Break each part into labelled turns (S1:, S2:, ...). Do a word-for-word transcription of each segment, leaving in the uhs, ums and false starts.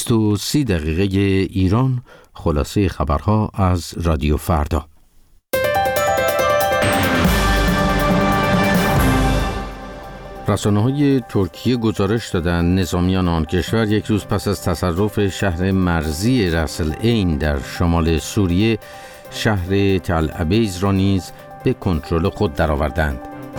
S1: بیست و سی دقیقه ایران، خلاصه خبرها از رادیو فردا. رسانه‌های ترکیه گزارش دادند نظامیان آن کشور یک روز پس از تصرف شهر مرزی راس العین در شمال سوریه، شهر تل عبیز را نیز به کنترل خود درآوردند.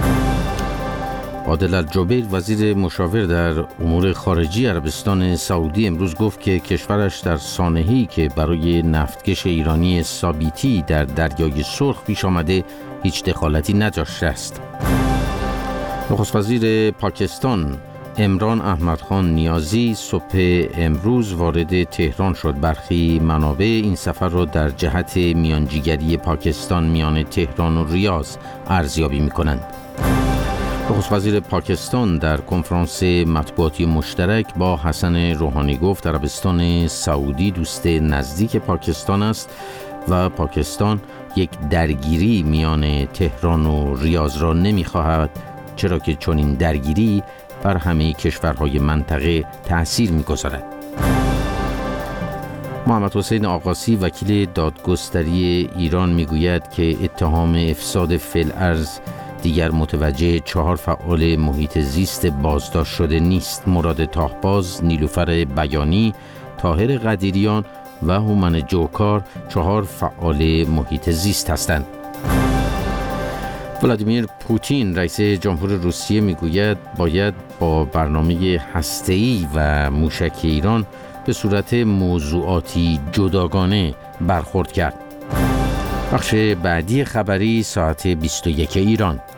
S1: عادل الجبیر، وزیر مشاور در امور خارجی عربستان سعودی، امروز گفت که کشورش در سانحه‌ای که برای نفتکش ایرانی ثابتی در دریای سرخ پیش آمده هیچ دخالتی نجاشته است. نخست وزیر پاکستان عمران احمد خان نیازی صبح امروز وارد تهران شد. برخی منابع این سفر را در جهت میانجیگری پاکستان میان تهران و ریاض ارزیابی می‌کنند. نخست وزیر پاکستان در کنفرانس مطبوعاتی مشترک با حسن روحانی گفت عربستان سعودی دوست نزدیک پاکستان است و پاکستان یک درگیری میان تهران و ریاض را نمی‌خواهد، چرا که چنین درگیری بر همه کشورهای منطقه تأثیر می‌گذارد. محمد حسین آقاسی، وکیل دادگستری ایران، میگوید که اتهام افساد فی‌الارض دیگر متوجه چهار فعال محیط زیست بازداشت شده نیست. مراد تاهباز، نیلوفر بیانی، طاهر قدیریان و هومن جوکار چهار فعال محیط زیست هستند. ولادیمیر پوتین، رئیس جمهور روسیه، میگوید باید با برنامه هسته‌ای و موشکی ایران به صورت موضوعاتی جداگانه برخورد کرد. بخش بعدی خبری ساعت بیست و یک ایران.